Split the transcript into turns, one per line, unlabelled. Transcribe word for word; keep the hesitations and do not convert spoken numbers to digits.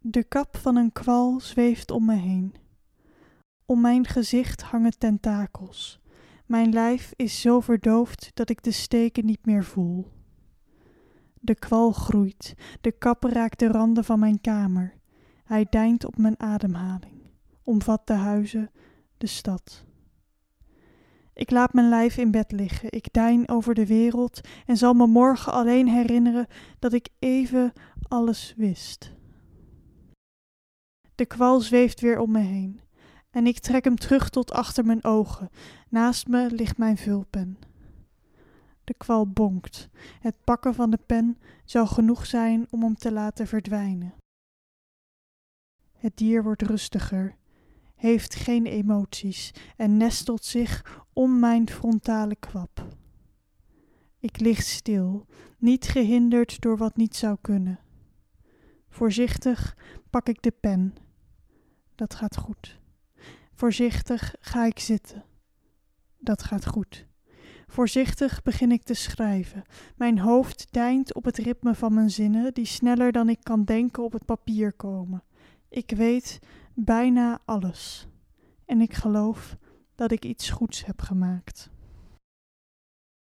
De kap van een kwal zweeft om me heen. Om mijn gezicht hangen tentakels. Mijn lijf is zo verdoofd dat ik de steken niet meer voel. De kwal groeit, de kap raakt de randen van mijn kamer. Hij deint op mijn ademhaling, omvat de huizen, de stad. Ik laat mijn lijf in bed liggen, ik dein over de wereld en zal me morgen alleen herinneren dat ik even alles wist. De kwal zweeft weer om me heen en ik trek hem terug tot achter mijn ogen. Naast me ligt mijn vulpen. De kwal bonkt. Het pakken van de pen zou genoeg zijn om hem te laten verdwijnen. Het dier wordt rustiger, heeft geen emoties en nestelt zich om mijn frontale kwap. Ik lig stil, niet gehinderd door wat niet zou kunnen. Voorzichtig pak ik de pen. Dat gaat goed. Voorzichtig ga ik zitten. Dat gaat goed. Voorzichtig begin ik te schrijven. Mijn hoofd deint op het ritme van mijn zinnen, die sneller dan ik kan denken op het papier komen. Ik weet bijna alles. En ik geloof dat ik iets goeds heb gemaakt.